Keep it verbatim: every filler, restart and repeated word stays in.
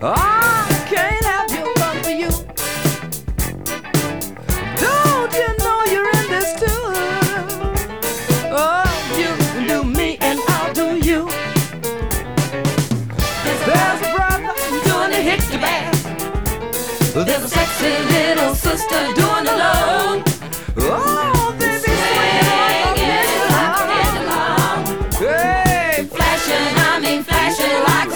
I can't have you run for you. Don't you know you're in this too? Oh, you do me and I'll do you. There's a brother doing the hit to bad. There's a sexy little sister doing the low.